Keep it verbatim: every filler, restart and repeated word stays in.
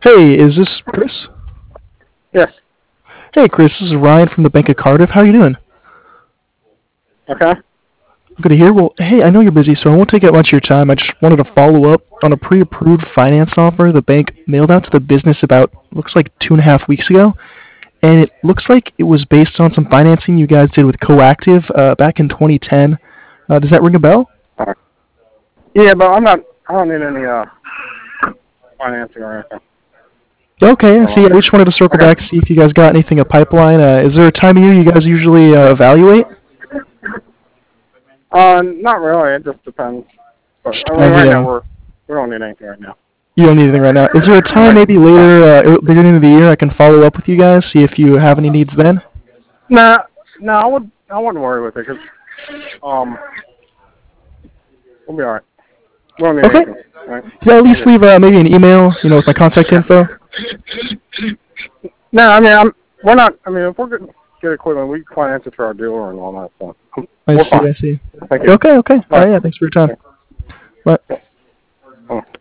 Hey, is this Chris? Yes. Hey, Chris, this is Ryan from the Bank of Cardiff. How are you doing? Okay. Good to hear. Well, hey, I know you're busy, so I won't take up much of your time. I just wanted to follow up on a pre-approved finance offer the bank mailed out to the business about, looks like two and a half weeks ago. And it looks like it was based on some financing you guys did with Coactive uh, back in twenty ten. Uh, does that ring a bell? All right. Yeah, but I'm not. I don't need any uh financing or anything. Okay, I So, see. I um, just wanted to circle okay. back, see if you guys got anything in pipeline. Uh, is there a time of year you guys usually uh, evaluate? Uh, not really. It just depends. But I mean, And, you right now know, we're we don't need anything right now. You don't need anything right now. Is there a All time right. maybe Uh, later, uh, beginning of the year, I can follow up with you guys, see if you have any needs then? nah, nah. I would. I wouldn't worry with it because um, we'll be all right. We don't need Okay. anything. All right. Yeah, at least Okay. leave uh, maybe an email, you know, with my contact info. No, I mean, I'm. We're not. I mean, if we're gonna get equipment, we finance it for our dealer and all that stuff. I We're see, fine. I see. Thank you. Okay, okay. All Uh, right. yeah, thanks for your time. Okay. Bye. Oh.